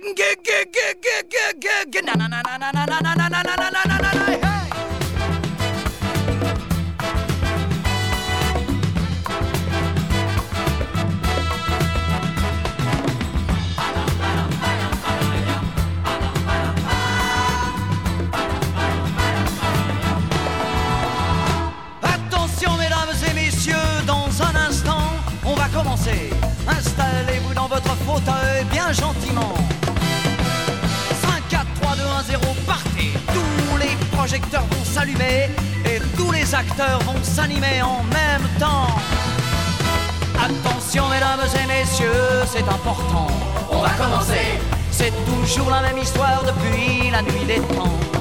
Installez-vous dans votre fauteuil bien gentiment. 5, 4, 3, 2, 1, 0, partez. Tous les projecteurs vont s'allumer et tous les acteurs vont s'animer en même temps. Attention mesdames et messieurs, c'est important. On va commencer. C'est toujours la même histoire depuis la nuit des temps.